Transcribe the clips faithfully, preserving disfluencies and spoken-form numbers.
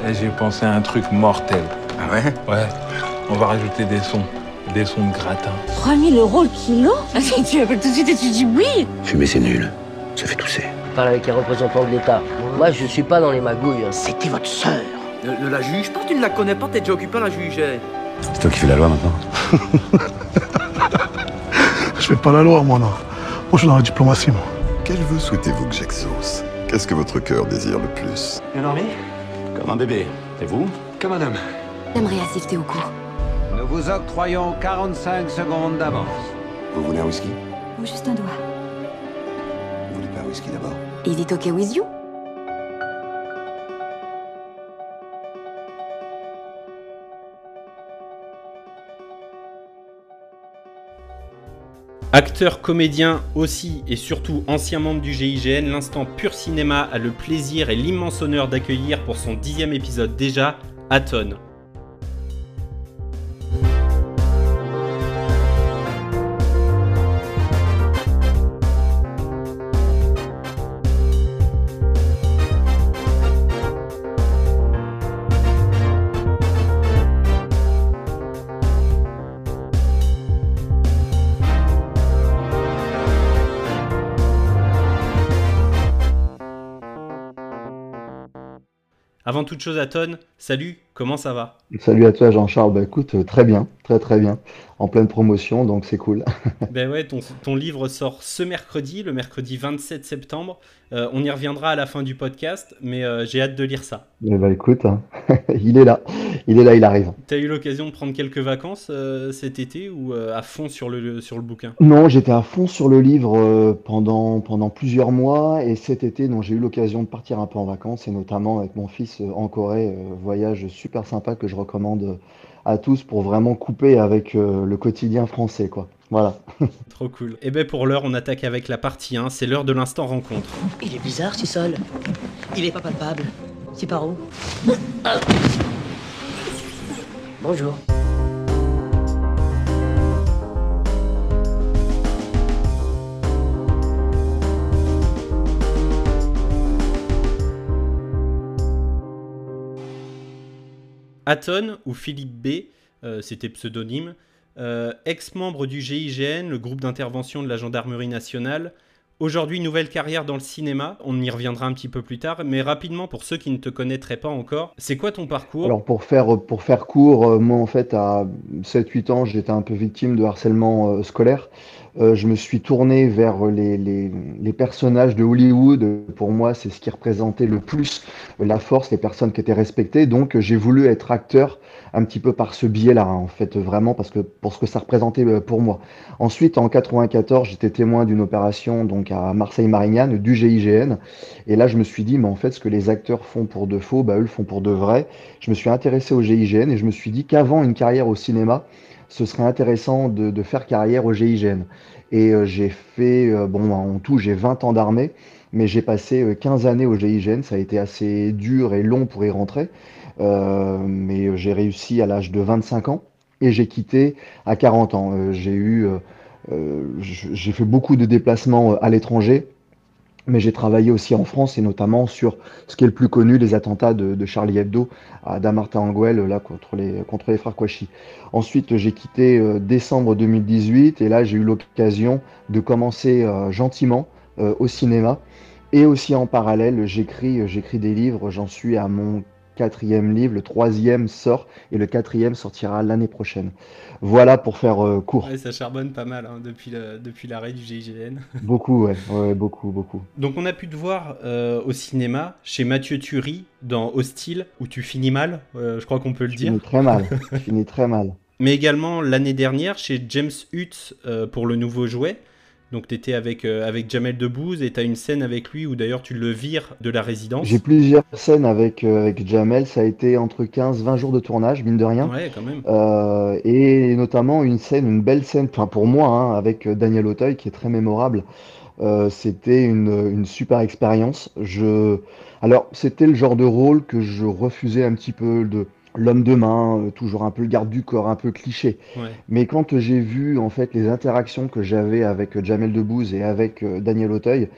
Et j'ai pensé à un truc mortel. Ah ouais? Ouais, on va rajouter des sons. Des sons de gratin. trois mille euros le kilo? Tu appelles tout de suite et tu dis oui. Fumer, c'est nul. Ça fait tousser. Parle avec les représentants de l'État. Moi, je suis pas dans les magouilles. C'était votre sœur. Ne, ne la juge pas, tu ne la connais pas, t'es déjà occupé à la juger. C'est toi qui fais la loi maintenant. Je fais pas la loi, moi, non. Moi, je suis dans la diplomatie, moi. Quel vœu souhaitez-vous que j'exauce? Qu'est-ce que votre cœur désire le plus? Bien dormi? Comme un bébé. Et vous? Comme un homme. J'aimerais assister au cours. Nous vous octroyons quarante-cinq secondes d'avance. Vous voulez un whisky? Ou juste un doigt. Vous voulez pas un whisky d'abord? Is it okay with you? Acteur, comédien aussi et surtout ancien membre du G I G N, l'instant Pur Cinéma a le plaisir et l'immense honneur d'accueillir pour son dixième épisode déjà, Aton. Avant toute chose, Aton, salut, comment ça va? Salut à toi Jean-Charles, bah écoute, euh, très bien, très très bien, en pleine promotion, donc c'est cool. Ben ouais, ton, ton livre sort ce mercredi, le mercredi vingt-sept septembre. Euh, on y reviendra à la fin du podcast, mais euh, j'ai hâte de lire ça. Eh bah écoute, hein, il est là, il est là, il arrive. T'as eu l'occasion de prendre quelques vacances euh, cet été ou euh, à fond sur le, sur le bouquin? Non, j'étais à fond sur le livre euh, pendant, pendant plusieurs mois, et cet été, non, j'ai eu l'occasion de partir un peu en vacances, et notamment avec mon fils euh, en Corée, euh, voyage super sympa que je recommande euh, à tous pour vraiment couper avec euh, le quotidien français, quoi. Voilà. Trop cool. Et ben pour l'heure, on attaque avec la partie un, c'est l'heure de l'instant rencontre. Il est bizarre, ce sol. Il est pas palpable. C'est par où? Bonjour. Aton, ou Philippe B, euh, c'était pseudonyme, euh, ex-membre du G I G N, le groupe d'intervention de la Gendarmerie nationale. Aujourd'hui, nouvelle carrière dans le cinéma, on y reviendra un petit peu plus tard, mais rapidement, pour ceux qui ne te connaîtraient pas encore, c'est quoi ton parcours? Alors pour faire, pour faire court, euh, moi en fait à sept huit ans, j'étais un peu victime de harcèlement euh, scolaire. Euh, je me suis tourné vers les, les, les personnages de Hollywood. Pour moi, c'est ce qui représentait le plus la force, les personnes qui étaient respectées. Donc j'ai voulu être acteur un petit peu par ce biais-là, hein, en fait, vraiment, parce que pour ce que ça représentait euh, pour moi. Ensuite, en quatre-vingt-quatorze, j'étais témoin d'une opération donc à Marseille-Marignane du G I G N. Et là, je me suis dit, mais en fait, ce que les acteurs font pour de faux, bah, eux le font pour de vrai. Je me suis intéressé au G I G N et je me suis dit qu'avant une carrière au cinéma, ce serait intéressant de, de faire carrière au G I G N. Et euh, j'ai fait, euh, bon, en tout, j'ai vingt ans d'armée, mais j'ai passé euh, quinze années au G I G N. Ça a été assez dur et long pour y rentrer. Euh, mais j'ai réussi à l'âge de vingt-cinq ans et j'ai quitté à quarante ans. Euh, j'ai eu, euh, euh, j'ai fait beaucoup de déplacements à l'étranger, mais j'ai travaillé aussi en France et notamment sur ce qui est le plus connu, les attentats de, de Charlie Hebdo à Damartin-Anguel, là, contre les, contre les frères Kouachi. Ensuite, j'ai quitté euh, décembre deux mille dix-huit et là, j'ai eu l'occasion de commencer euh, gentiment euh, au cinéma. Et aussi en parallèle, j'écris, j'écris des livres, j'en suis à mon quatrième livre, le troisième sort et le quatrième sortira l'année prochaine. Voilà pour faire euh, court. Ouais, ça charbonne pas mal hein, depuis, le, depuis l'arrêt du G I G N. Beaucoup, ouais, ouais, beaucoup, beaucoup. Donc on a pu te voir euh, au cinéma chez Mathieu Turi dans Hostile où tu finis mal, euh, je crois qu'on peut le Je dire. finis très mal, je finis très mal. Mais également l'année dernière chez James Hutz euh, pour le nouveau jouet. Donc tu étais avec, euh, avec Jamel Debbouze et tu as une scène avec lui où d'ailleurs tu le vires de la résidence. J'ai plusieurs scènes avec, euh, avec Jamel, ça a été entre quinze vingt jours de tournage, mine de rien. Ouais, quand même. Euh, et notamment une scène, une belle scène, enfin pour moi, hein, avec Daniel Auteuil qui est très mémorable. Euh, c'était une, une super expérience. Je... Alors c'était le genre de rôle que je refusais un petit peu de... L'homme de main, euh, toujours un peu le garde du corps, un peu cliché. Ouais. Mais quand j'ai vu en fait les interactions que j'avais avec Jamel Debbouze et avec euh, Daniel Auteuil,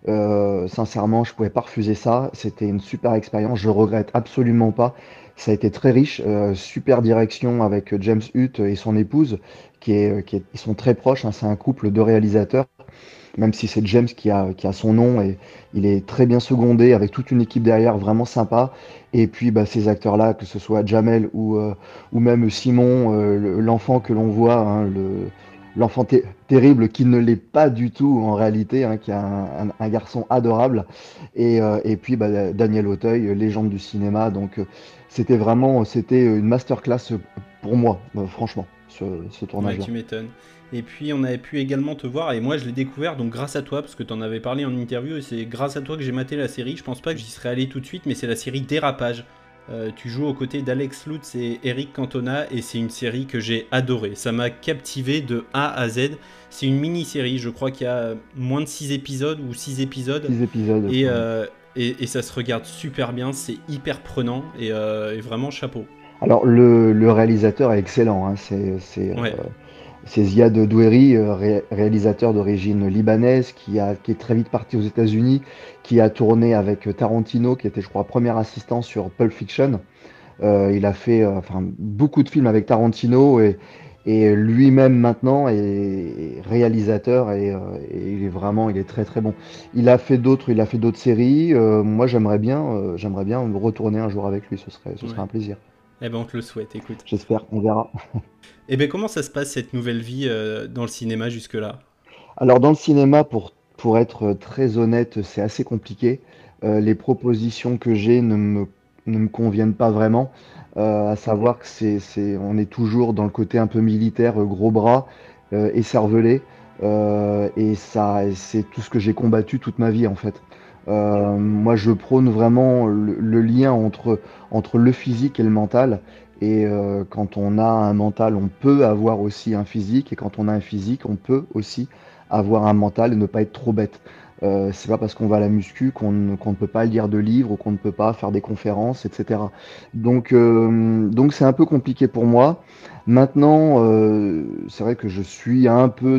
Euh, sincèrement, je pouvais pas refuser ça. C'était une super expérience. Je regrette absolument pas. Ça a été très riche. Euh, super direction avec James Hutt et son épouse, qui est, qui est- ils sont très proches, hein. C'est un couple de réalisateurs, même si c'est James qui a, qui a son nom et il est très bien secondé avec toute une équipe derrière, vraiment sympa. Et puis bah, ces acteurs-là, que ce soit Jamel ou, euh, ou même Simon, euh, le- l'enfant que l'on voit, hein, le, l'enfant té- terrible qui ne l'est pas du tout en réalité, hein, qui est un, un- un garçon adorable. Et, euh, et puis bah, Daniel Auteuil, légende du cinéma. Donc euh, c'était vraiment, c'était une masterclass pour moi, euh, franchement, ce, ce Ouais, tournage-là. tu m'étonnes. Et puis on avait pu également te voir, et moi je l'ai découvert donc grâce à toi, parce que tu en avais parlé en interview, et c'est grâce à toi que j'ai maté la série. Je pense pas que j'y serais allé tout de suite, mais c'est la série Dérapage. Euh, tu joues aux côtés d'Alex Lutz et Eric Cantona, et c'est une série que j'ai adorée. Ça m'a captivé de A à Z. C'est une mini-série, je crois qu'il y a moins de six épisodes, ou six épisodes, Six épisodes. et, Ouais. euh, et, et ça se regarde super bien, c'est hyper prenant, et, euh, et vraiment chapeau. Alors le, le réalisateur est excellent, hein. C'est c'est, euh, Ouais, c'est Ziad Doueri, euh, ré- réalisateur d'origine libanaise, qui a qui est très vite parti aux États-Unis, qui a tourné avec Tarantino, qui était, je crois, premier assistant sur Pulp Fiction. Euh, il a fait euh, enfin beaucoup de films avec Tarantino et, et lui-même maintenant est, est réalisateur et, euh, et il est vraiment il est très très bon. Il a fait d'autres il a fait d'autres séries. Euh, moi j'aimerais bien euh, j'aimerais bien retourner un jour avec lui. Ce serait ce serait ouais. un plaisir. Eh ben on te le souhaite, écoute. J'espère, on verra. Eh ben comment ça se passe cette nouvelle vie euh, dans le cinéma jusque-là? Alors dans le cinéma, pour, pour être très honnête, c'est assez compliqué. Euh, les propositions que j'ai ne me, ne me conviennent pas vraiment. Euh, à savoir que c'est, c'est, on est toujours dans le côté un peu militaire, euh, gros bras, euh, écervelé. Euh, et ça, c'est tout ce que j'ai combattu toute ma vie en fait. Euh, moi, je prône vraiment le, le lien entre, entre le physique et le mental. Et euh, quand on a un mental, on peut avoir aussi un physique. Et quand on a un physique, on peut aussi avoir un mental et ne pas être trop bête. Euh, c'est pas parce qu'on va à la muscu qu'on ne qu'on ne peut pas lire de livres ou qu'on ne peut pas faire des conférences, et cetera. Donc, euh, donc c'est un peu compliqué pour moi. Maintenant, euh, c'est vrai que je suis un peu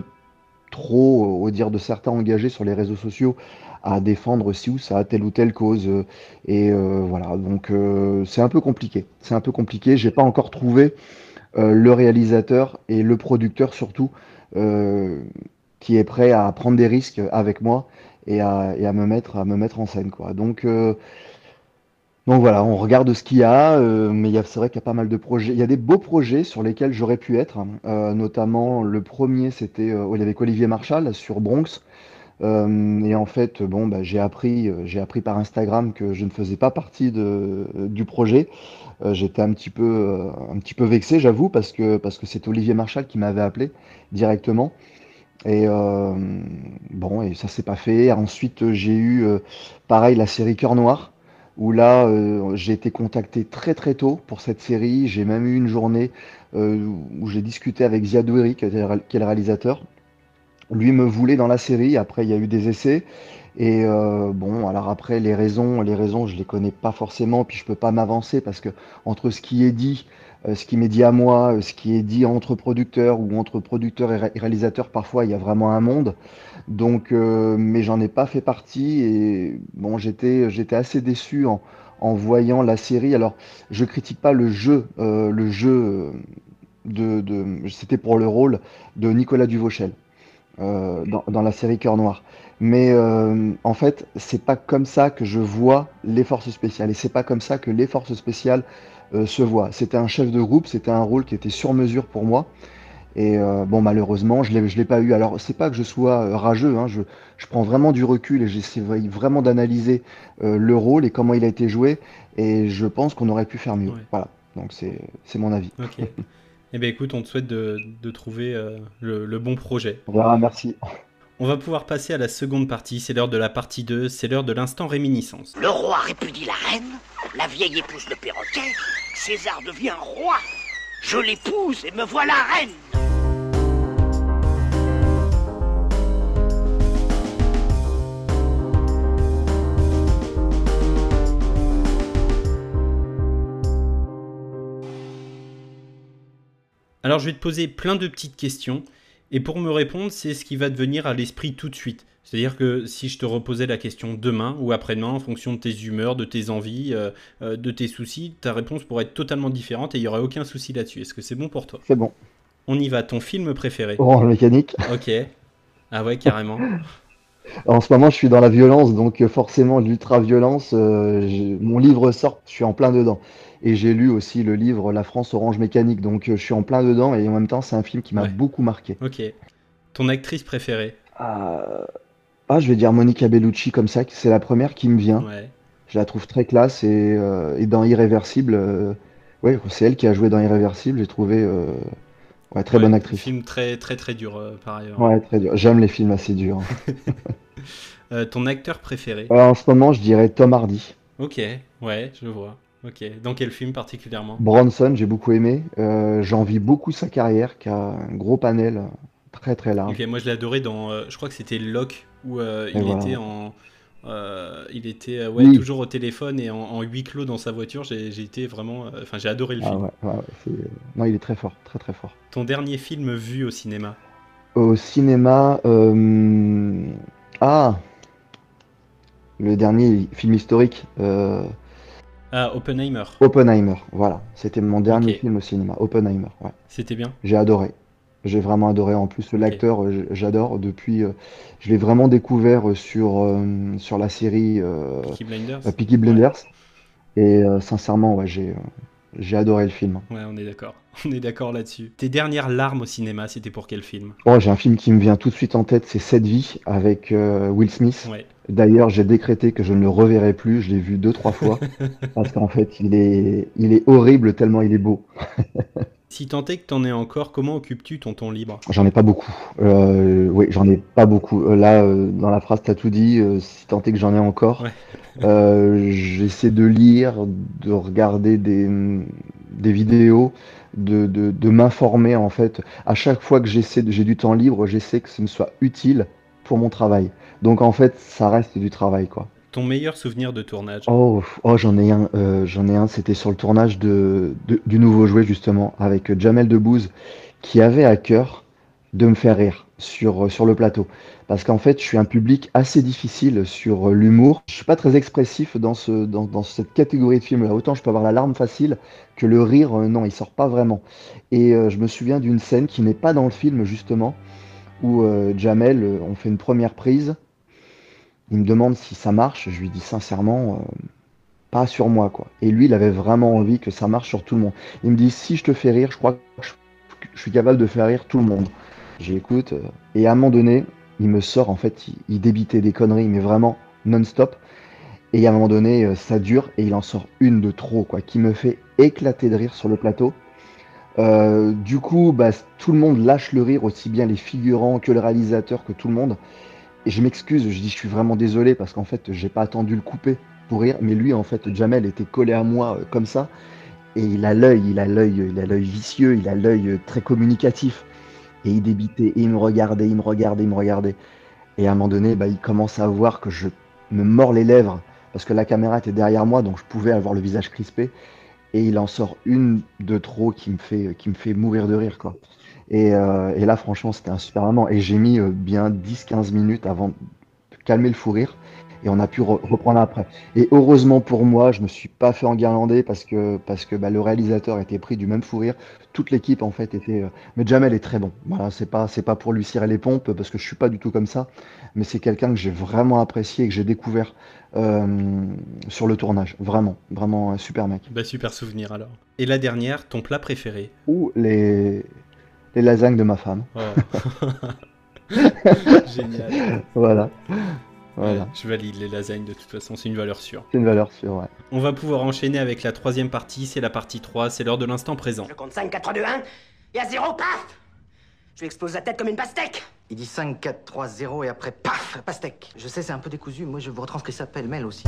trop, au dire de certains, engagés sur les réseaux sociaux à défendre ci ou ça, telle ou telle cause. euh, Et euh, voilà, donc euh, c'est un peu compliqué. C'est un peu compliqué. J'ai pas encore trouvé euh, le réalisateur et le producteur surtout euh, qui est prêt à prendre des risques avec moi et à, et à me mettre, à me mettre en scène, quoi. Donc, euh, donc voilà, on regarde ce qu'il y a, euh, mais il y a- c'est vrai qu'il y a pas mal de projets. Il y a des beaux projets sur lesquels j'aurais pu être, hein. Euh, notamment le premier, c'était euh, avec Olivier Marchal sur Bronx. Euh, et en fait, bon, bah, j'ai appris, euh, j'ai appris par Instagram que je ne faisais pas partie de, du projet. Euh, j'étais un petit peu, euh, un petit peu vexé, j'avoue, parce que, parce que c'est Olivier Marchal qui m'avait appelé directement. Et euh, bon, et ça s'est pas fait. Ensuite, j'ai eu, euh, pareil, la série Cœur Noir, où là, euh, j'ai été contacté très très tôt pour cette série. J'ai même eu une journée euh, où j'ai discuté avec Ziad Doueri, qui est le qui est le réalisateur. Lui me voulait dans la série. Après, il y a eu des essais. Et euh, bon, alors après, les raisons, les raisons, je les connais pas forcément. Puis je peux pas m'avancer parce que entre ce qui est dit, euh, ce qui m'est dit à moi, euh, ce qui est dit entre producteurs ou entre producteurs et, ré- et réalisateurs, parfois il y a vraiment un monde. Donc, euh, mais j'en ai pas fait partie. Et bon, j'étais, j'étais assez déçu en, en voyant la série. Alors, je critique pas le jeu, euh, le jeu euh, de, de, c'était pour le rôle de Nicolas Duvauchel euh, dans, dans la série Cœur Noir. Mais euh, en fait, c'est pas comme ça que je vois les forces spéciales et c'est pas comme ça que les forces spéciales euh, se voient. C'était un chef de groupe, c'était un rôle qui était sur mesure pour moi. Et euh, bon, malheureusement, je l'ai, je l'ai pas eu. Alors, c'est pas que je sois euh, rageux, hein, je, je prends vraiment du recul et j'essaie vraiment d'analyser euh, le rôle et comment il a été joué. Et je pense qu'on aurait pu faire mieux. Ouais. Voilà. Donc, c'est, c'est mon avis. Ok. Eh bien écoute, on te souhaite de, de trouver euh, le, le bon projet. On verra, merci. On va pouvoir passer à la seconde partie, c'est l'heure de la partie deux, c'est l'heure de l'instant réminiscence. Le roi répudie la reine, la vieille épouse le perroquet, César devient roi. Je l'épouse et me voilà reine. Alors je vais te poser plein de petites questions, et pour me répondre, c'est ce qui va te venir à l'esprit tout de suite. C'est-à-dire que si je te reposais la question demain ou après-demain, en fonction de tes humeurs, de tes envies, euh, euh, de tes soucis, ta réponse pourrait être totalement différente et il n'y aurait aucun souci là-dessus. Est-ce que c'est bon pour toi? C'est bon. On y va, ton film préféré? Orange Mécanique. Ok. Ah ouais, carrément. En ce moment, je suis dans la violence, donc euh, forcément, l'ultra-violence, euh, j'ai- mon livre sort, je suis en plein dedans. Et j'ai lu aussi le livre La France Orange Mécanique, donc euh, je suis en plein dedans et en même temps, c'est un film qui m'a Ouais. beaucoup marqué. Ok. Ton actrice préférée? Ah, ah, je vais dire Monica Bellucci comme ça, c'est la première qui me vient. Ouais. Je la trouve très classe et, euh, et dans Irréversible, euh, ouais, c'est elle qui a joué dans Irréversible, j'ai trouvé euh, ouais, très Ouais, bonne actrice. Film très très très dur euh, par ailleurs. Ouais, très dur. J'aime les films assez durs. Euh, ton acteur préféré? Alors, en ce moment, je dirais Tom Hardy. Ok, ouais, je vois. Ok. Dans quel film particulièrement? Bronson, j'ai beaucoup aimé. Euh, j'envie beaucoup sa carrière, qui a un gros panel euh, très très large. Ok, moi je l'ai adoré dans, euh, je crois que c'était Locke, où euh, Et il voilà. était en, euh, il était euh, ouais Oui. toujours au téléphone et en, en huis clos dans sa voiture. J'ai j'ai été vraiment, euh, enfin j'ai adoré le Ah film. ouais, ouais, ouais, c'est- non, il est très fort, très très fort. Ton dernier film vu au cinéma? Au cinéma, euh, ah, le dernier film historique, euh, Ah, Oppenheimer. Oppenheimer. Voilà, c'était mon dernier Ok. film au cinéma. Oppenheimer, ouais. C'était bien. J'ai adoré. J'ai vraiment adoré. En plus, l'acteur, euh, j- j'adore. Depuis, euh, je l'ai vraiment découvert euh, sur, euh, sur la série euh, Peaky Blinders. euh, Peaky Blinders. Et euh, sincèrement, ouais, j'ai, euh, j'ai adoré le film. Ouais, on est d'accord. On est d'accord là-dessus. Tes dernières larmes au cinéma, c'était pour quel film? Oh, j'ai un film qui me vient tout de suite en tête, c'est Cette vie avec euh, Will Smith. Ouais. D'ailleurs, j'ai décrété que je ne le reverrai plus. Je l'ai vu deux, trois fois. Parce qu'en fait, il est, il est horrible tellement il est beau. Si tant est que t'en aies encore, comment occupes-tu ton temps libre? J'en ai pas beaucoup. Euh, oui, j'en ai pas beaucoup. Euh, Là, euh, dans la phrase, t'as tout dit. Euh, si tant est que j'en ai encore, Ouais. euh, j'essaie de lire, de regarder des, des vidéos, de, de, de m'informer en fait. À chaque fois que j'essaie, de- j'ai du temps libre, j'essaie que ce me soit utile pour mon travail. Donc en fait, ça reste du travail, quoi. Ton meilleur souvenir de tournage? Oh, oh, j'en ai un, euh, j'en ai un, c'était sur le tournage de, de- du nouveau jouet justement, avec euh, Jamel Debbouze, qui avait à cœur de me faire rire sur, euh, sur le plateau. Parce qu'en fait, je suis un public assez difficile sur euh, l'humour. Je suis pas très expressif dans ce, dans, dans cette catégorie de films-là. Autant je peux avoir la larme facile que le rire, euh, non, il sort pas vraiment. Et euh, je me souviens d'une scène qui n'est pas dans le film justement, où euh, Jamel, euh, on fait une première prise. Il me demande si ça marche. Je lui dis sincèrement, euh, pas sur moi, quoi. Et lui, il avait vraiment envie que ça marche sur tout le monde. Il me dit, si je te fais rire, je crois que je, je suis capable de faire rire tout le monde. J'écoute. euh, et à un moment donné, il me sort, en fait, il, il débitait des conneries, mais vraiment non-stop. Et à un moment donné, euh, ça dure et il en sort une de trop, quoi, qui me fait éclater de rire sur le plateau. Euh, du coup, bah, tout le monde lâche le rire, aussi bien les figurants que le réalisateur, que tout le monde. Et je m'excuse, je dis je suis vraiment désolé parce qu'en fait j'ai pas attendu le couper pour rire, mais lui en fait Jamel était collé à moi euh, comme ça et il a l'œil, il a l'œil, il a l'œil vicieux, il a l'œil euh, très communicatif et il débitait et il me regardait, il me regardait, il me regardait et à un moment donné bah, il commence à voir que je me mords les lèvres parce que la caméra était derrière moi donc je pouvais avoir le visage crispé et il en sort une de trop qui me fait qui me fait mourir de rire quoi. Et, euh, et là, franchement, c'était un super moment. Et j'ai mis euh, bien dix quinze minutes avant de calmer le fou rire. Et on a pu re- reprendre après. Et heureusement pour moi, je me suis pas fait enguirlander parce que, parce que bah, le réalisateur était pris du même fou rire. Toute l'équipe, en fait, était. euh, Mais Jamel est très bon. Voilà, c'est pas, c'est pas pour lui cirer les pompes parce que je suis pas du tout comme ça. Mais c'est quelqu'un que j'ai vraiment apprécié et que j'ai découvert euh, sur le tournage. Vraiment, vraiment un super mec. Bah super souvenir alors. Et la dernière, ton plat préféré? Ou les, les lasagnes de ma femme. Oh. Génial. Voilà. Voilà. Ouais, je valide les lasagnes de toute façon, c'est une valeur sûre. C'est une valeur sûre, ouais. On va pouvoir enchaîner avec la troisième partie, c'est la partie trois, c'est l'heure de l'instant présent. Je compte cinq, quatre, trois, deux, un, et à zéro, paf! Je lui explose la tête comme une pastèque! Il dit cinq, quatre, trois, zéro et après, paf, pastèque. Je sais, c'est un peu décousu. Moi, je vous retranscris ça pêle-mêle aussi.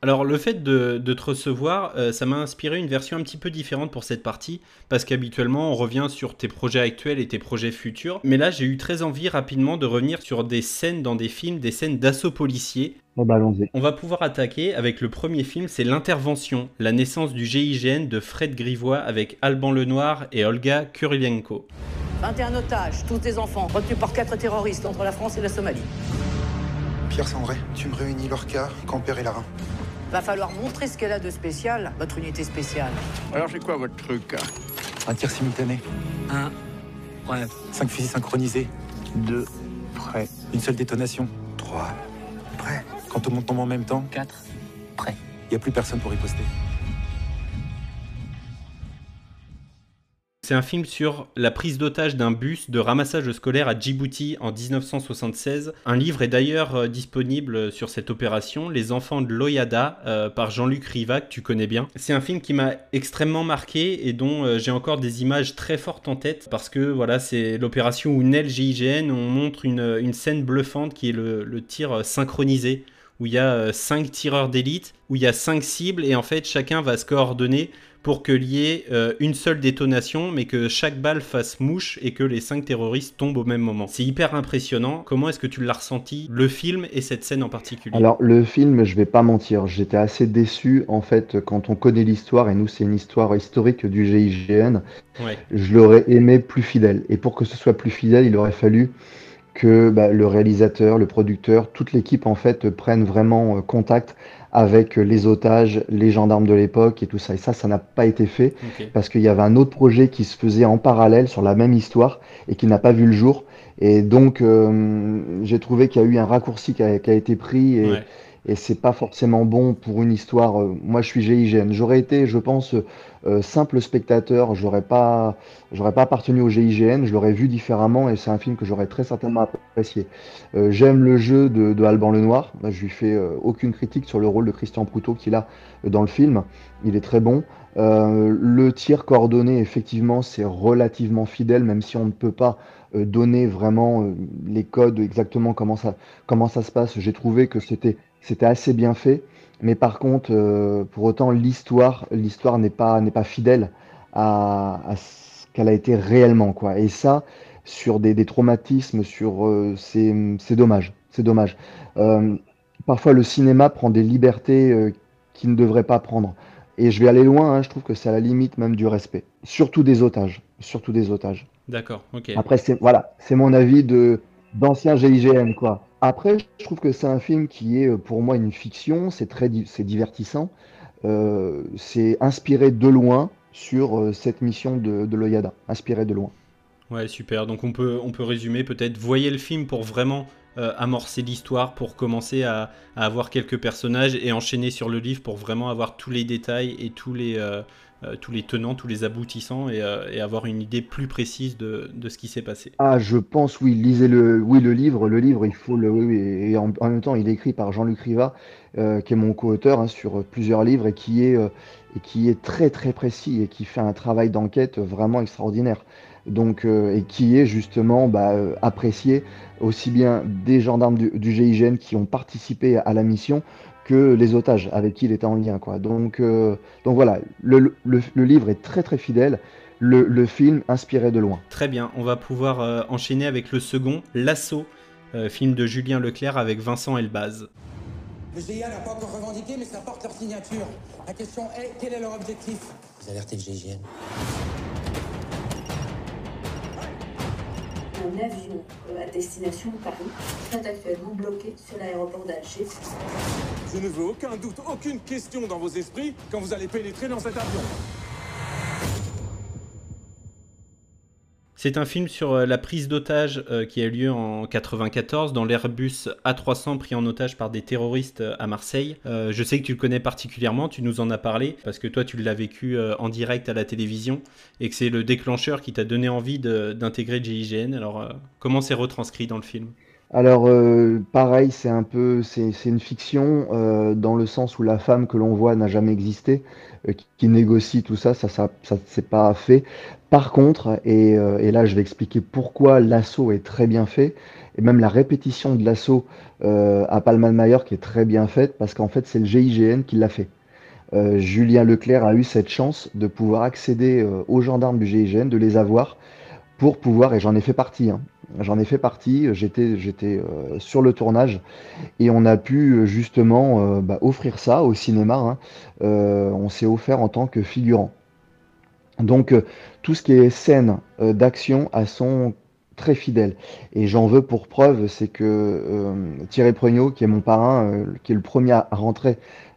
Alors le fait de, de te recevoir, euh, ça m'a inspiré une version un petit peu différente pour cette partie, parce qu'habituellement on revient sur tes projets actuels et tes projets futurs, mais là j'ai eu très envie rapidement de revenir sur des scènes dans des films, des scènes d'assaut policier. Oh bah allons-y. On va pouvoir attaquer avec le premier film, c'est L'Intervention, la naissance du G I G N de Fred Grivois avec Alban Lenoir et Olga Kurylenko. vingt et un otages, tous des enfants, retenus par quatre terroristes entre la France et la Somalie. Pierre Sandré, tu me réunis Lorca, Camper et Larin. Va falloir montrer ce qu'elle a de spécial, votre unité spéciale. Alors c'est quoi votre truc? Un tir simultané. Un. Ouais. Cinq fusils synchronisés. Deux. Prêt. Une seule détonation. Trois. Prêt. Quand tout le monde tombe en même temps. Quatre. Prêt. Il n'y a plus personne pour riposter. C'est un film sur la prise d'otage d'un bus de ramassage scolaire à Djibouti en dix-neuf cent soixante-seize. Un livre est d'ailleurs euh, disponible sur cette opération, Les enfants de l'Oyada, euh, par Jean-Luc Riva, que tu connais bien. C'est un film qui m'a extrêmement marqué et dont euh, j'ai encore des images très fortes en tête, parce que voilà, c'est l'opération où naît le G I G N. On montre une, une scène bluffante qui est le, le tir synchronisé, où il y a cinq tireurs d'élite, où il y a cinq cibles, et en fait chacun va se coordonner pour qu'il y ait euh, une seule détonation, mais que chaque balle fasse mouche et que les cinq terroristes tombent au même moment. C'est hyper impressionnant. Comment est-ce que tu l'as ressenti, le film et cette scène en particulier? Alors le film, je vais pas mentir, j'étais assez déçu en fait quand on connaît l'histoire, et nous c'est une histoire historique du G I G N, ouais. Je l'aurais aimé plus fidèle. Et pour que ce soit plus fidèle, il aurait fallu que bah, le réalisateur, le producteur, toute l'équipe en fait prenne vraiment euh, contact avec les otages, les gendarmes de l'époque et tout ça. Et ça, ça n'a pas été fait okay. parce qu'il y avait un autre projet qui se faisait en parallèle sur la même histoire et qui n'a pas vu le jour. Et donc, euh, j'ai trouvé qu'il y a eu un raccourci qui a, qui a été pris et, ouais. et c'est pas forcément bon pour une histoire. Euh, moi, je suis G I G N. J'aurais été, je pense, euh, simple spectateur. J'aurais pas, j'aurais pas appartenu au G I G N. Je l'aurais vu différemment et c'est un film que j'aurais très certainement apprécié. Euh, j'aime le jeu de, de Alban Lenoir. Je lui fais euh, aucune critique sur le rôle de Christian Proutot qu'il a dans le film. Il est très bon. Euh, le tir coordonné, effectivement, c'est relativement fidèle, même si on ne peut pas euh, donner vraiment euh, les codes exactement comment ça, comment ça se passe. J'ai trouvé que c'était, c'était assez bien fait, mais par contre, euh, pour autant, l'histoire, l'histoire n'est pas, n'est pas fidèle à, à ce qu'elle a été réellement, quoi. Et ça, sur des, des traumatismes, sur, euh, c'est, c'est dommage, c'est dommage. Euh, parfois, le cinéma prend des libertés euh, qu'il ne devrait pas prendre. Et je vais aller loin, hein, je trouve que c'est à la limite même du respect. Surtout des otages. Surtout des otages. D'accord, ok. Après, c'est, voilà, c'est mon avis de, d'ancien G I G N, quoi. Après, je trouve que c'est un film qui est pour moi une fiction, c'est très c'est divertissant. Euh, c'est inspiré de loin sur euh, cette mission de, de l'Oyada. Inspiré de loin. Ouais, super. Donc on peut, on peut résumer peut-être. Voyez le film pour vraiment euh, amorcer l'histoire, pour commencer à, à avoir quelques personnages et enchaîner sur le livre pour vraiment avoir tous les détails et tous les, euh, euh, tous les tenants, tous les aboutissants et, euh, et avoir une idée plus précise de, de ce qui s'est passé. Ah, je pense, oui, lisez le, oui, le livre. Le livre, il faut le, oui, oui, et en, en même temps, il est écrit par Jean-Luc Riva, euh, qui est mon co-auteur hein, sur plusieurs livres et qui est, euh, et qui est très très précis et qui fait un travail d'enquête vraiment extraordinaire. Donc, euh, et qui est justement bah, euh, apprécié aussi bien des gendarmes du, du G I G N qui ont participé à la mission que les otages avec qui il était en lien, quoi. Donc, euh, donc voilà, le, le, le livre est très très fidèle, le, le film inspiré de loin. Très bien, on va pouvoir euh, enchaîner avec le second, L'Assaut, euh, film de Julien Leclerc avec Vincent Elbaz. Le G I A n'a pas encore revendiqué, mais ça porte leur signature. La question est, quel est leur objectif? Vous alertez le G I G N. Un avion à destination Paris est actuellement bloqué sur l'aéroport d'Alger. Je ne veux aucun doute, aucune question dans vos esprits quand vous allez pénétrer dans cet avion. C'est un film sur la prise d'otage euh, qui a eu lieu en quatre-vingt-quatorze dans l'Airbus A trois cents pris en otage par des terroristes à Marseille. Euh, je sais que tu le connais particulièrement, tu nous en as parlé, parce que toi tu l'as vécu euh, en direct à la télévision, et que c'est le déclencheur qui t'a donné envie de, d'intégrer le G I G N. Alors euh, comment c'est retranscrit dans le film ? Alors, euh, pareil, c'est un peu, c'est c'est une fiction euh, dans le sens où la femme que l'on voit n'a jamais existé, euh, qui, qui négocie tout ça, ça, ça, ça c'est pas fait. Par contre, et, euh, et là je vais expliquer pourquoi l'assaut est très bien fait, et même la répétition de l'assaut euh, à Palma de Mallorca est très bien faite, parce qu'en fait c'est le G I G N qui l'a fait. Euh, Julien Leclerc a eu cette chance de pouvoir accéder euh, aux gendarmes du G I G N, de les avoir pour pouvoir, et j'en ai fait partie, hein, j'en ai fait partie, j'étais j'étais euh, sur le tournage et on a pu euh, justement euh, bah, offrir ça au cinéma, hein. Euh, on s'est offert en tant que figurant. Donc euh, tout ce qui est scène euh, d'action, elles sont très fidèles. Et j'en veux pour preuve, c'est que euh, Thierry Pregnaud, qui est mon parrain, euh, qui est le premier à rentrer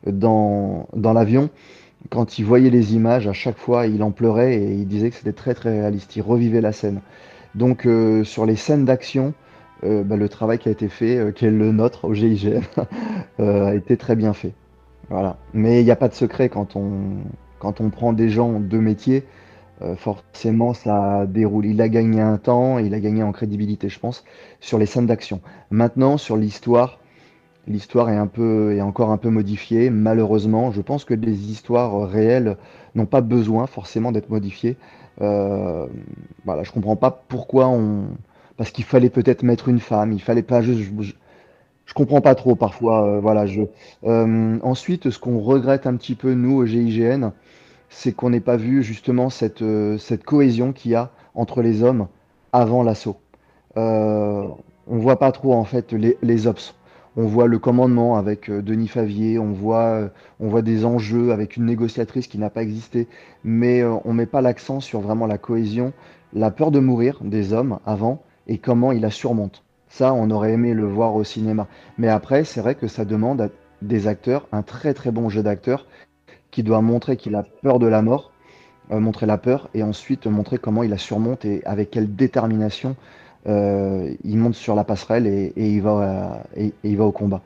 dans, dans l'avion, quand il voyait les images, à chaque fois, il en pleurait et il disait que c'était très très réaliste. Il revivait la scène. Donc euh, sur les scènes d'action, euh, bah, le travail qui a été fait, euh, qui est le nôtre au G I G N, euh, a été très bien fait. Voilà. Mais il n'y a pas de secret quand on, quand on prend des gens de métier, euh, forcément ça déroule. Il a gagné un temps, il a gagné en crédibilité, je pense, sur les scènes d'action. Maintenant, sur l'histoire, l'histoire est un peu, est encore un peu modifiée. Malheureusement, je pense que des histoires réelles n'ont pas besoin forcément d'être modifiées. Euh, voilà, je comprends pas pourquoi on, parce qu'il fallait peut-être mettre une femme, il fallait pas. Je, je, je comprends pas trop parfois. Euh, voilà, je. Euh, ensuite, ce qu'on regrette un petit peu nous au G I G N, c'est qu'on n'ait pas vu justement cette, euh, cette cohésion qu'il y a entre les hommes avant l'assaut. Euh, on voit pas trop en fait les, les ops. On voit le commandement avec euh, Denis Favier, on voit, euh, on voit des enjeux avec une négociatrice qui n'a pas existé, mais euh, on met pas l'accent sur vraiment la cohésion, la peur de mourir des hommes avant et comment ils la surmontent. Ça, on aurait aimé le voir au cinéma. Mais après, c'est vrai que ça demande à des acteurs, un très très bon jeu d'acteur, qui doit montrer qu'il a peur de la mort, euh, montrer la peur, et ensuite montrer comment il la surmonte et avec quelle détermination euh, il monte sur la passerelle et, et, il va, euh, et, et il va au combat.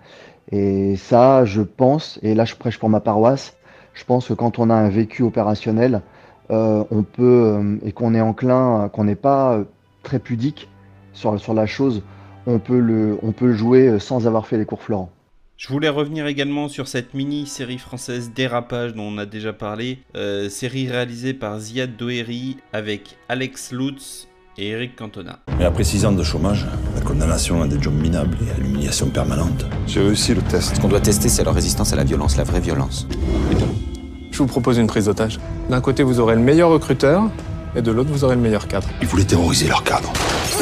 Et ça, je pense, et là je prêche pour ma paroisse, je pense que quand on a un vécu opérationnel, euh, on peut, euh, et qu'on est enclin, qu'on n'est pas euh, très pudique sur, sur la chose, on peut, le, on peut le jouer sans avoir fait les cours Florent. Je voulais revenir également sur cette mini-série française Dérapage dont on a déjà parlé, euh, série réalisée par Ziad Doeri avec Alex Lutz et Eric Cantona. Mais après six ans de chômage, la condamnation à des jobs minables et à l'humiliation permanente. J'ai réussi le test. Ce qu'on doit tester, c'est leur résistance à la violence, la vraie violence. Je vous propose une prise d'otage. D'un côté, vous aurez le meilleur recruteur, et de l'autre, vous aurez le meilleur cadre. Ils voulaient terroriser leur cadre.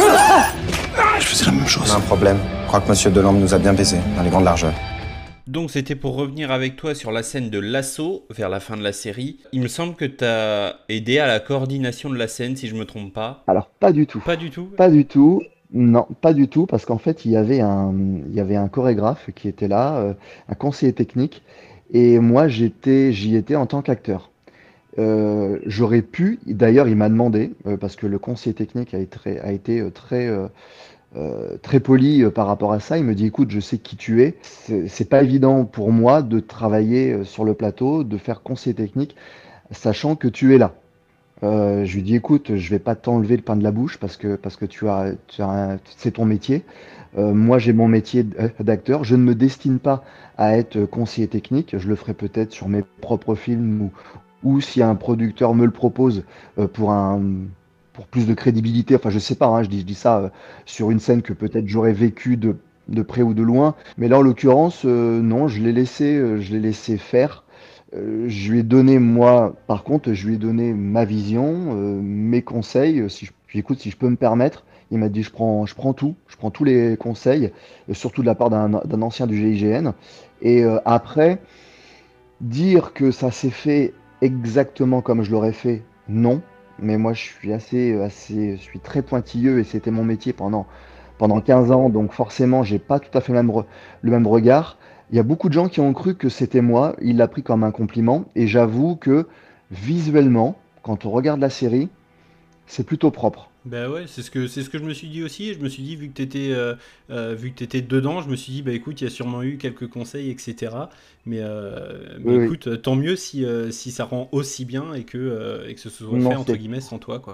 Je faisais la même chose. On a un problème. Je crois que Monsieur Delorme nous a bien baisé, dans les grandes largeurs. Donc c'était pour revenir avec toi sur la scène de l'assaut vers la fin de la série. Il me semble que tu as aidé à la coordination de la scène, si je me trompe pas. Alors pas du tout. Pas du tout. Pas du tout. Non, pas du tout, parce qu'en fait il y avait un, il y avait un chorégraphe qui était là, euh, un conseiller technique, et moi j'étais, j'y étais en tant qu'acteur. Euh, j'aurais pu, d'ailleurs il m'a demandé, euh, parce que le conseiller technique a été, a été euh, très euh, Euh, très poli euh, par rapport à ça. Il me dit écoute, je sais qui tu es, c'est c'est pas évident pour moi de travailler euh, sur le plateau, de faire conseiller technique, sachant que tu es là. Euh, je lui dis écoute, je vais pas t'enlever le pain de la bouche parce que parce que tu as, tu as un- c'est ton métier. Euh, moi j'ai mon métier d- d'acteur, je ne me destine pas à être conseiller technique, je le ferai peut-être sur mes propres films ou ou si un producteur me le propose euh, pour un pour plus de crédibilité, enfin je sais pas, hein, je dis, je dis ça euh, sur une scène que peut-être j'aurais vécu de, de près ou de loin, mais là en l'occurrence, euh, non, je l'ai laissé, euh, je l'ai laissé faire. Euh, je lui ai donné, moi, par contre, je lui ai donné ma vision, euh, mes conseils, euh, si je, puis écoute, si je peux me permettre, il m'a dit je prends, je prends tout, je prends tous les conseils, euh, surtout de la part d'un d'un ancien du G I G N, et euh, après, dire que ça s'est fait exactement comme je l'aurais fait, non. Mais moi, je suis assez, assez, je suis très pointilleux et c'était mon métier pendant, pendant quinze ans. Donc forcément, j'ai pas tout à fait le même, re- le même regard. Il y a beaucoup de gens qui ont cru que c'était moi. Il l'a pris comme un compliment. Et j'avoue que visuellement, quand on regarde la série, c'est plutôt propre. Bah ouais, c'est ce que c'est ce que je me suis dit aussi. Et je me suis dit vu que t'étais euh, euh, vu que t'étais dedans, je me suis dit bah écoute, il y a sûrement eu quelques conseils, et cetera. Mais, euh, mais Oui, oui. écoute, tant mieux si euh, si ça rend aussi bien et que euh, et que ce soit Non, fait entre c'est guillemets sans toi quoi.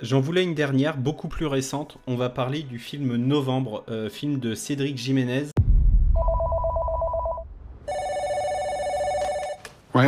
J'en voulais une dernière, beaucoup plus récente. On va parler du film Novembre, euh, film de Cédric Jiménez. Ouais.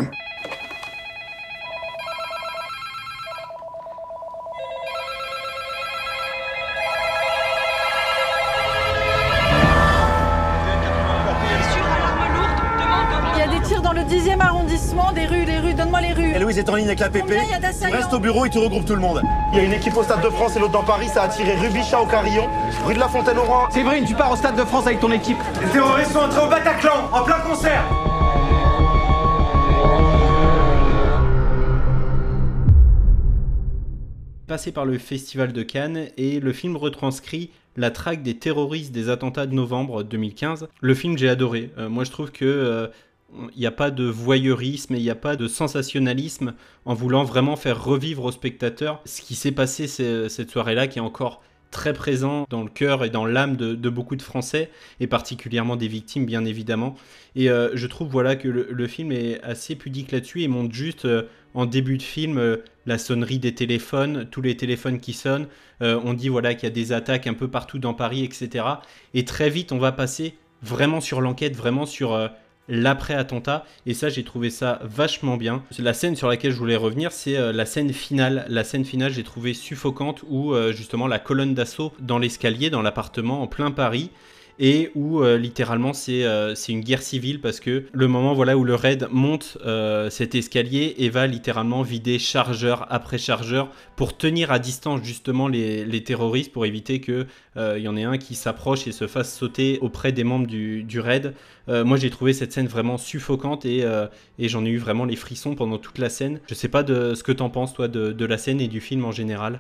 Il y a des tirs dans le dixième arrondissement, des rues, les rues, donne-moi les rues. Et Louise est en ligne avec la P P. Combien il y a Tu d'assaillants? restes au bureau et tu regroupes tout le monde. Il y a une équipe au Stade de France et l'autre dans Paris, ça a tiré rue Bichat au Carillon, rue de la Fontaine-au-Roi. Séverine, tu pars au Stade de France avec ton équipe. Les terroristes sont entrés au Bataclan, en plein concert. Passé par le Festival de Cannes et le film retranscrit la traque des terroristes des attentats de novembre deux mille quinze. Le film, j'ai adoré. Euh, moi, je trouve que euh, il n'y a pas de voyeurisme et il n'y a pas de sensationnalisme en voulant vraiment faire revivre aux spectateurs ce qui s'est passé cette soirée-là, qui est encore très présent dans le cœur et dans l'âme de, de beaucoup de Français, et particulièrement des victimes, bien évidemment. Et euh, je trouve voilà, que le, le film est assez pudique là-dessus et montre juste, euh, en début de film, euh, la sonnerie des téléphones, tous les téléphones qui sonnent. Euh, on dit voilà, qu'il y a des attaques un peu partout dans Paris, et cetera. Et très vite, on va passer vraiment sur l'enquête, vraiment sur... Euh, l'après-attentat, et ça j'ai trouvé ça vachement bien. La scène sur laquelle je voulais revenir, c'est euh, la scène finale. La scène finale, j'ai trouvé suffocante, où euh, justement la colonne d'assaut dans l'escalier, dans l'appartement en plein Paris, et où euh, littéralement c'est euh, c'est une guerre civile, parce que le moment voilà où le raid monte euh, cet escalier et va littéralement vider chargeur après chargeur pour tenir à distance justement les, les terroristes, pour éviter qu'il euh, y en ait un qui s'approche et se fasse sauter auprès des membres du, du raid. Euh, moi j'ai trouvé cette scène vraiment suffocante, et, euh, et j'en ai eu vraiment les frissons pendant toute la scène. Je sais pas de ce que t'en penses toi de, de la scène et du film en général.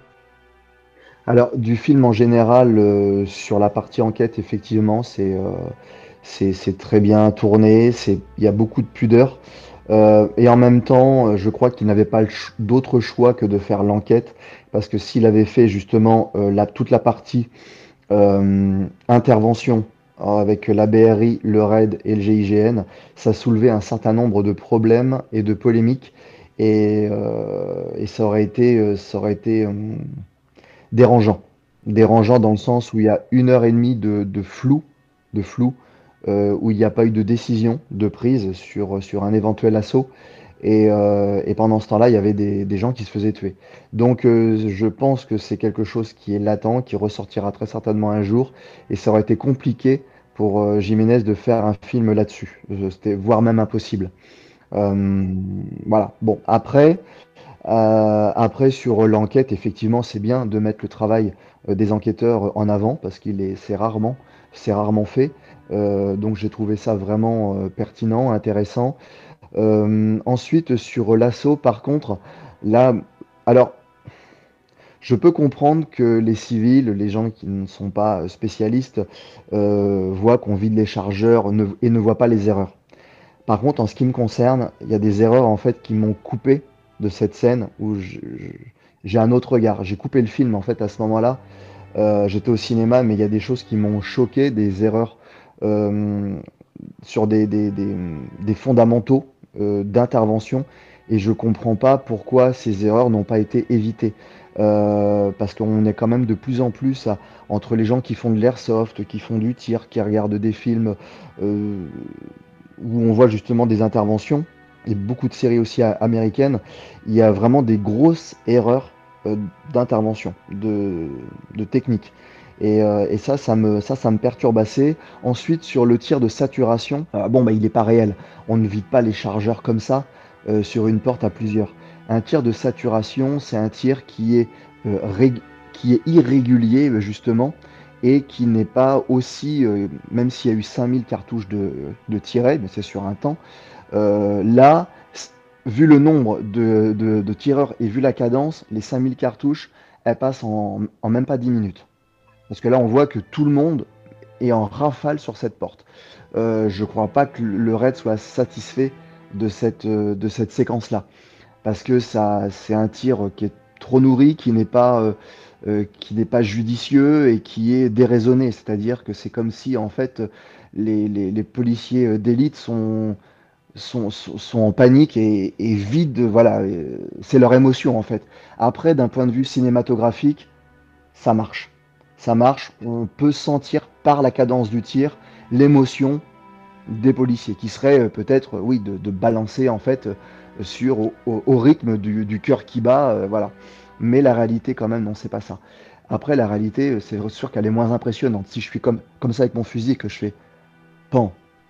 Alors, du film en général, euh, sur la partie enquête, effectivement, c'est euh, c'est c'est très bien tourné, c'est il y a beaucoup de pudeur. Euh, et en même temps, euh, je crois qu'il n'avait pas le ch- d'autre choix que de faire l'enquête, parce que s'il avait fait justement euh, la, toute la partie euh, intervention euh, avec la B R I, le raid et le G I G N, ça soulevait un certain nombre de problèmes et de polémiques, et, euh, et ça aurait été, euh, ça aurait été euh, dérangeant. Dérangeant dans le sens où il y a une heure et demie de, de flou, de flou euh, où il n'y a pas eu de décision de prise sur, sur un éventuel assaut. Et, euh, et pendant ce temps-là, il y avait des, des gens qui se faisaient tuer. Donc euh, je pense que c'est quelque chose qui est latent, qui ressortira très certainement un jour. Et ça aurait été compliqué pour euh, Jiménez de faire un film là-dessus. C'était voire même impossible. Euh, voilà. Bon, après... Euh, après, sur l'enquête, effectivement, c'est bien de mettre le travail euh, des enquêteurs en avant, parce qu'il est, c'est rarement, c'est rarement fait. Euh, donc j'ai trouvé ça vraiment euh, pertinent, intéressant. Euh, ensuite, sur l'assaut, par contre, là, alors, je peux comprendre que les civils, les gens qui ne sont pas spécialistes, euh, voient qu'on vide les chargeurs ne- et ne voient pas les erreurs. Par contre, en ce qui me concerne, il y a des erreurs en fait qui m'ont coupé de cette scène où je- je- j'ai un autre regard. J'ai coupé le film en fait à ce moment-là. Euh, j'étais au cinéma, mais il y a des choses qui m'ont choqué, des erreurs euh, sur des, des, des- des fondamentaux euh, d'intervention, et je comprends pas pourquoi ces erreurs n'ont pas été évitées. Euh, parce qu'on est quand même de plus en plus à- entre les gens qui font de l'airsoft, qui font du tir, qui regardent des films euh, où on voit justement des interventions, et beaucoup de séries aussi a- américaines, il y a vraiment des grosses erreurs euh, d'intervention, de, de technique. Et, euh, et ça, ça me, ça, ça me perturbe assez. Ensuite, sur le tir de saturation, euh, bon, bah, il n'est pas réel. On ne vide pas les chargeurs comme ça euh, sur une porte à plusieurs. Un tir de saturation, c'est un tir qui est, euh, rég- qui est irrégulier, euh, justement, et qui n'est pas aussi, euh, même s'il y a eu cinq mille cartouches de, de tirets, mais c'est sur un temps, euh, là, s- vu le nombre de, de- de tireurs et vu la cadence, les cinq mille cartouches, elles passent en, en même pas dix minutes. Parce que là, on voit que tout le monde est en rafale sur cette porte. Euh, je ne crois pas que le raid soit satisfait de cette, euh, de cette séquence-là. Parce que ça, c'est un tir qui est trop nourri, qui n'est pas, euh, euh, qui n'est pas judicieux et qui est déraisonné. C'est-à-dire que c'est comme si, en fait, les, les- les policiers euh, d'élite sont, sont, sont, sont en panique et, et vides, voilà, c'est leur émotion en fait. Après, d'un point de vue cinématographique, ça marche. Ça marche, on peut sentir par la cadence du tir l'émotion des policiers, qui serait euh, peut-être, euh, oui, de, de balancer en fait euh, sur au, au, au rythme du, du cœur qui bat, euh, voilà. Mais la réalité quand même, non, c'est pas ça. Après, la réalité, euh, c'est sûr qu'elle est moins impressionnante. Si je suis comme, comme ça avec mon fusil, que je fais pan,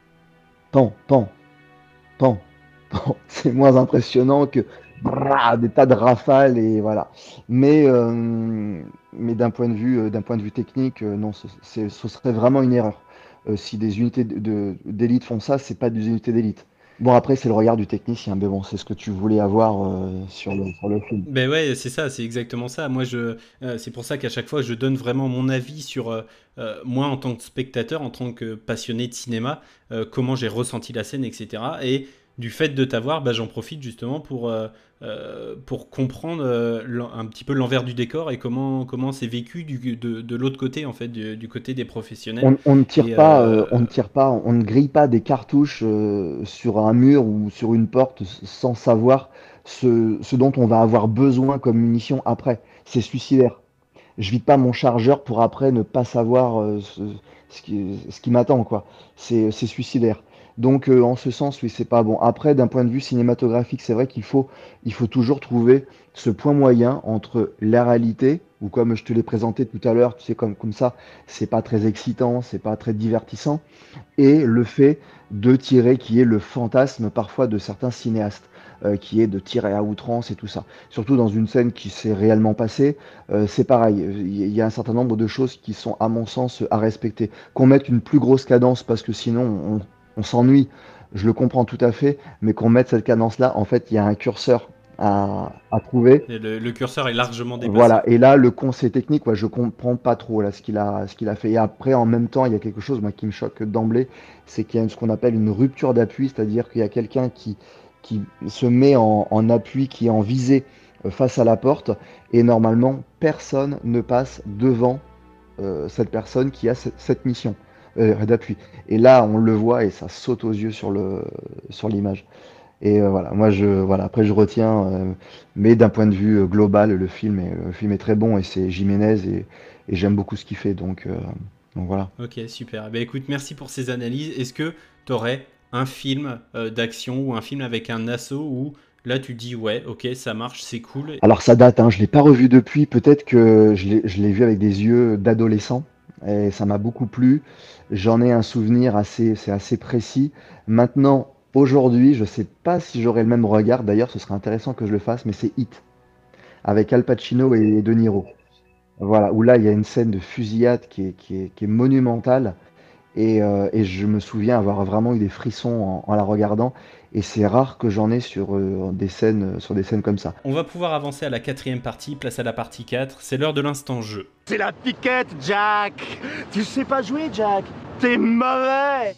pan, pan, pan, pan, c'est moins impressionnant que brrr, des tas de rafales et voilà. Mais, euh, mais d'un point de vue, euh, d'un point de vue technique, euh, non, ce, c'est, ce serait vraiment une erreur. Euh, si des unités de- de- d'élite font ça, c'est pas des unités d'élite. Bon, après, c'est le regard du technicien, mais bon, c'est ce que tu voulais avoir euh, sur le, sur le film. Ben ouais, c'est ça, c'est exactement ça. Moi, je, euh, c'est pour ça qu'à chaque fois, je donne vraiment mon avis sur euh, euh, moi en tant que spectateur, en tant que passionné de cinéma, euh, comment j'ai ressenti la scène, et cetera. Et du fait de t'avoir, bah, j'en profite justement pour, euh, euh, pour comprendre euh, l'en- un petit peu l'envers du décor et comment comment c'est vécu du, de, de l'autre côté, en fait, du, du côté des professionnels. On, on ne tire Et pas, euh, euh, on ne tire pas, on ne grille pas des cartouches euh, sur un mur ou sur une porte s- sans savoir ce, ce dont on va avoir besoin comme munition après. C'est suicidaire. Je vide pas mon chargeur pour après ne pas savoir euh, ce, ce qui, ce qui m'attend, quoi. C'est, c'est suicidaire. Donc, euh, en ce sens, oui, c'est pas bon. Après, d'un point de vue cinématographique, c'est vrai qu'il faut, il faut toujours trouver ce point moyen entre la réalité, ou comme je te l'ai présenté tout à l'heure, tu sais, comme, comme ça, c'est pas très excitant, c'est pas très divertissant, et le fait de tirer, qui est le fantasme parfois de certains cinéastes, euh, qui est de tirer à outrance et tout ça. Surtout dans une scène qui s'est réellement passée, euh, c'est pareil. Il y il y a un certain nombre de choses qui sont, à mon sens, à respecter. Qu'on mette une plus grosse cadence, parce que sinon, on, on s'ennuie, je le comprends tout à fait, mais qu'on mette cette cadence-là, en fait, il y a un curseur à, à trouver. et le, le curseur est largement dépassé. Voilà, et là, le conseil technique, ouais, je comprends pas trop là, ce qu'il a, ce qu'il a fait. Et après, en même temps, il y a quelque chose moi, qui me choque d'emblée, c'est qu'il y a ce qu'on appelle une rupture d'appui, c'est-à-dire qu'il y a quelqu'un qui, qui se met en, en appui, qui est en visée euh, face à la porte, et normalement, personne ne passe devant euh, cette personne qui a ce- cette mission euh, d'appui. Et là, on le voit et ça saute aux yeux sur le, sur l'image. Et euh, voilà, moi je voilà, après je retiens, euh, mais d'un point de vue euh, global, le film est, le film est très bon et c'est Jiménez et, et j'aime beaucoup ce qu'il fait, donc, euh, donc voilà. Ok, super. Ben écoute, merci pour ces analyses. Est-ce que tu aurais un film euh, d'action ou un film avec un assaut où là tu dis ouais, ok, ça marche, c'est cool. Alors ça date, hein, je l'ai pas revu depuis, peut-être que je l'ai je l'ai vu avec des yeux d'adolescent et ça m'a beaucoup plu. J'en ai un souvenir assez, c'est assez précis. Maintenant, aujourd'hui, je sais pas si j'aurai le même regard, d'ailleurs ce serait intéressant que je le fasse, mais c'est Hit, avec Al Pacino et De Niro. Voilà, où là il y a une scène de fusillade qui est, qui est, qui est monumentale et, euh, et je me souviens avoir vraiment eu des frissons en, en la regardant et c'est rare que j'en ai sur, euh, des scènes, sur des scènes comme ça. On va pouvoir avancer à la quatrième partie, place à la partie quatre. C'est l'heure de l'instant jeu. C'est la piquette, Jack. Tu sais pas jouer, Jack. T'es mauvais.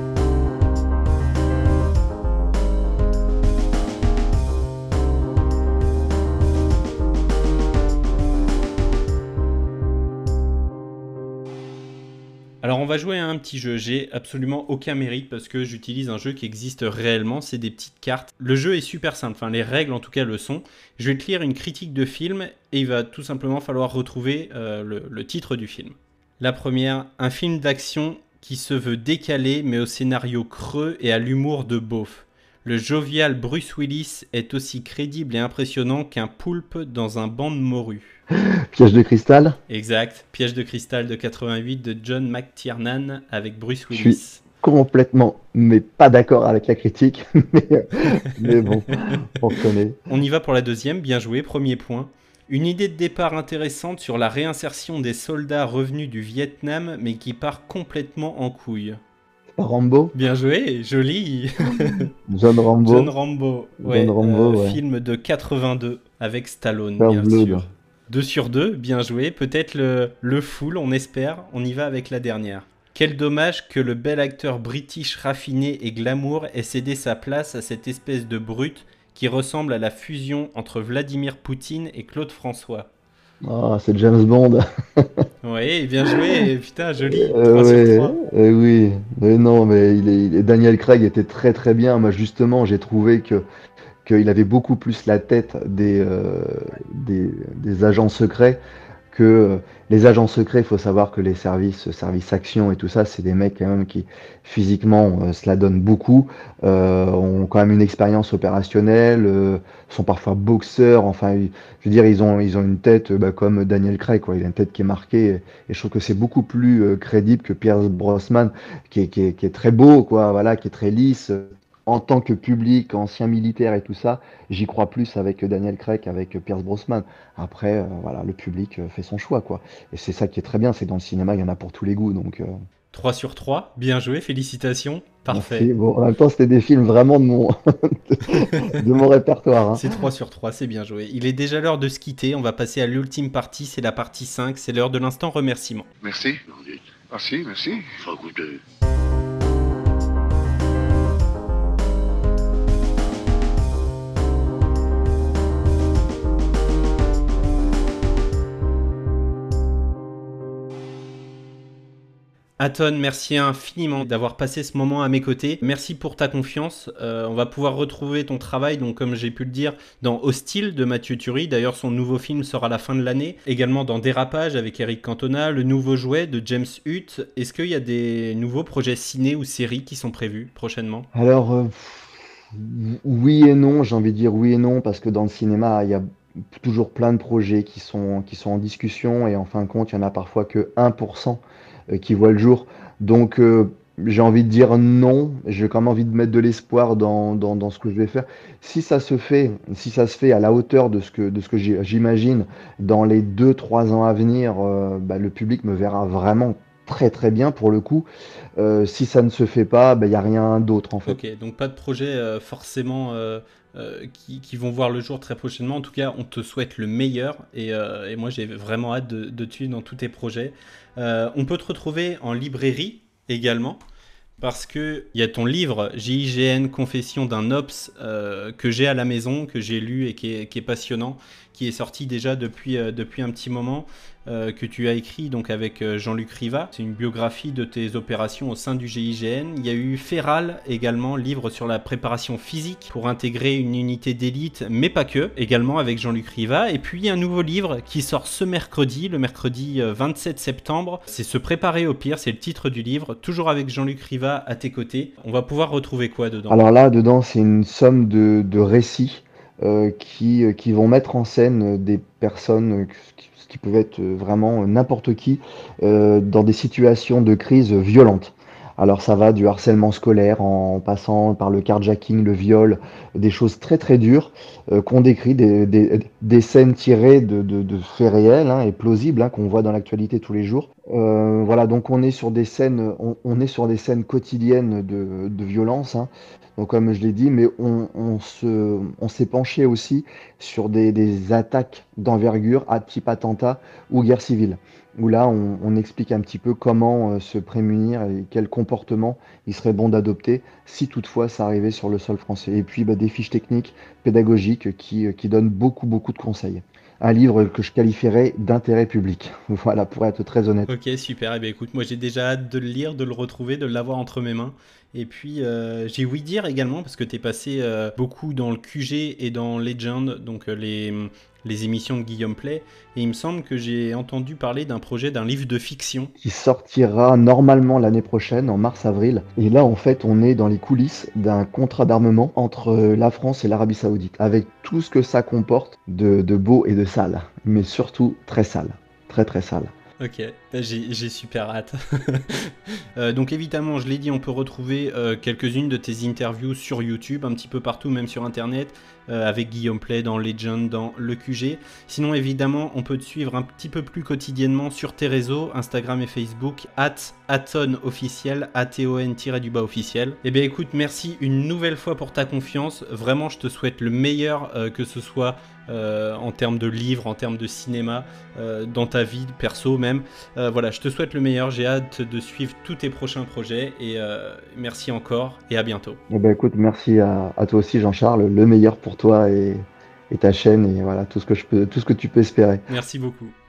Alors on va jouer à un petit jeu, j'ai absolument aucun mérite parce que j'utilise un jeu qui existe réellement, c'est des petites cartes. Le jeu est super simple, enfin les règles en tout cas le sont. Je vais te lire une critique de film et il va tout simplement falloir retrouver euh, le, le titre du film. La première, un film d'action qui se veut décalé mais au scénario creux et à l'humour de beauf. Le jovial Bruce Willis est aussi crédible et impressionnant qu'un poulpe dans un banc de morue. Piège de cristal. Exact, Piège de cristal de quatre-vingt-huit de John McTiernan avec Bruce Je Willis. suis complètement, mais pas d'accord avec la critique, mais, mais bon, on reconnaît. On y va pour la deuxième, bien joué, premier point. Une idée de départ intéressante sur la réinsertion des soldats revenus du Vietnam mais qui part complètement en couille. Rambo. Bien joué, joli. John Rambo. John Rambo, ouais, John Rambo, euh, ouais. film de quatre-vingt-deux avec Stallone, Super bien Blood. sûr. deux sur deux, bien joué. Peut-être le, le full, on espère. On y va avec la dernière. Quel dommage que le bel acteur british raffiné et glamour ait cédé sa place à cette espèce de brute qui ressemble à la fusion entre Vladimir Poutine et Claude François. Ah, c'est James Bond. Oui, bien joué, putain, joli. Euh, trois ouais, sur trois. euh, oui, mais non, mais il est, il est- Daniel Craig était très très bien. Moi, justement, j'ai trouvé que qu'il avait beaucoup plus la tête des, euh, des, des agents secrets que euh, les agents secrets. Il faut savoir que les services, services action et tout ça, c'est des mecs quand même qui physiquement euh, se la donnent beaucoup, euh, ont quand même une expérience opérationnelle, euh, sont parfois boxeurs. Enfin, je veux dire, ils ont ils ont une tête euh, bah, comme Daniel Craig, quoi. Il a une tête qui est marquée, et, et je trouve que c'est beaucoup plus euh, crédible que Pierce Brosnan, qui est, qui est, qui est très beau, quoi. Voilà, qui est très lisse. En tant que public, ancien militaire et tout ça, j'y crois plus avec Daniel Craig qu'avec Pierce Brosnan. Après, euh, voilà, le public euh, fait son choix, quoi. Et c'est ça qui est très bien, c'est que dans le cinéma, il y en a pour tous les goûts, donc. euh, trois sur trois, bien joué, félicitations. Parfait. merci. Bon, en même temps, c'était des films vraiment de mon, de, de mon répertoire, hein. C'est trois sur trois, c'est bien joué. Il est déjà l'heure de se quitter, on va passer à l'ultime partie, c'est la partie cinq, c'est l'heure de l'instant remerciement. Merci. Merci, merci. Enfin, écoutez. Aton, merci infiniment d'avoir passé ce moment à mes côtés. Merci pour ta confiance. Euh, on va pouvoir retrouver ton travail, donc comme j'ai pu le dire, dans Hostile de Mathieu Turi. D'ailleurs, son nouveau film sort à la fin de l'année. Également dans Dérapage avec Eric Cantona, Le Nouveau Jouet de James Hutt. Est-ce qu'il y a des nouveaux projets ciné ou séries qui sont prévus prochainement? Alors, euh, oui et non, j'ai envie de dire oui et non, parce que dans le cinéma, il y a toujours plein de projets qui sont, qui sont en discussion, et en fin de compte, il y en a parfois que un pour cent euh, qui voient le jour. Donc, euh, j'ai envie de dire non. J'ai quand même envie de mettre de l'espoir dans, dans, dans ce que je vais faire. Si ça se fait, si ça se fait à la hauteur de ce que, de ce que j'ai- j'imagine dans les deux trois ans à venir, euh, bah, le public me verra vraiment très très bien pour le coup. Euh, si ça ne se fait pas, il n'y a rien d'autre en fait. Ok, donc pas de projets euh, forcément euh, euh, qui, qui vont voir le jour très prochainement. En tout cas, on te souhaite le meilleur et, euh, et moi j'ai vraiment hâte de, de te suivre dans tous tes projets. Euh, on peut te retrouver en librairie également, parce que il y a ton livre J I G N Confession d'un Ops euh, que j'ai à la maison, que j'ai lu et qui est, qui est passionnant, qui est sorti déjà depuis, euh, depuis un petit moment, euh, que tu as écrit donc avec euh, Jean-Luc Riva. C'est une biographie de tes opérations au sein du G I G N. Il y a eu Feral également, livre sur la préparation physique pour intégrer une unité d'élite, mais pas que, également avec Jean-Luc Riva. Et puis un nouveau livre qui sort ce mercredi, le mercredi euh, vingt-sept septembre. C'est Se préparer au pire, c'est le titre du livre, toujours avec Jean-Luc Riva à tes côtés. On va pouvoir retrouver quoi dedans? Alors là, dedans, c'est une somme de, de récits euh, qui, euh, qui vont mettre en scène des personnes, euh, qui, qui peuvent être euh, vraiment n'importe qui, euh, dans des situations de crise violentes. Alors ça va du harcèlement scolaire en passant par le carjacking, le viol, des choses très très dures euh, qu'on décrit, des, des, des scènes tirées de, de, de faits réels, hein, et plausibles, hein, qu'on voit dans l'actualité tous les jours. Euh, voilà, donc on est sur des scènes, on, on est sur des scènes quotidiennes de, de violence, hein. Donc comme je l'ai dit, mais on, on se, on s'est penché aussi sur des, des attaques d'envergure, à type attentat ou guerre civile, où là on, on explique un petit peu comment euh, se prémunir et quel comportement il serait bon d'adopter si toutefois ça arrivait sur le sol français. Et puis bah, des fiches techniques, pédagogiques qui, qui donnent beaucoup beaucoup de conseils. Un livre que je qualifierais d'intérêt public, voilà, pour être très honnête. Ok, super. Eh bien, écoute, moi j'ai déjà hâte de le lire, de le retrouver, de l'avoir entre mes mains. Et puis euh, j'ai ouï dire également, parce que tu es passé euh, beaucoup dans le Q G et dans Legend, donc euh, les, les émissions de Guillaume Play, et il me semble que j'ai entendu parler d'un projet, d'un livre de fiction. Qui sortira normalement l'année prochaine, en mars-avril. Et là, en fait, on est dans les coulisses d'un contrat d'armement entre la France et l'Arabie Saoudite, avec tout ce que ça comporte de, de beau et de sale, mais surtout très sale, très très sale. Ok, j'ai, j'ai super hâte. euh, donc évidemment, je l'ai dit, on peut retrouver euh, quelques-unes de tes interviews sur YouTube, un petit peu partout, même sur Internet, euh, avec Guillaume Play dans Legend, dans le Q G. Sinon, évidemment, on peut te suivre un petit peu plus quotidiennement sur tes réseaux, Instagram et Facebook, at atonofficiel, A T O N-du-bas officiel. Eh bien écoute, merci une nouvelle fois pour ta confiance. Vraiment, je te souhaite le meilleur, euh, que ce soit Euh, en termes de livres, en termes de cinéma, euh, dans ta vie perso même. Euh, voilà, je te souhaite le meilleur, j'ai hâte de suivre tous tes prochains projets et euh, merci encore et à bientôt. Eh ben, écoute, merci à, à toi aussi Jean-Charles, le meilleur pour toi et, et ta chaîne et voilà tout ce que je peux, tout ce que tu peux espérer. Merci beaucoup.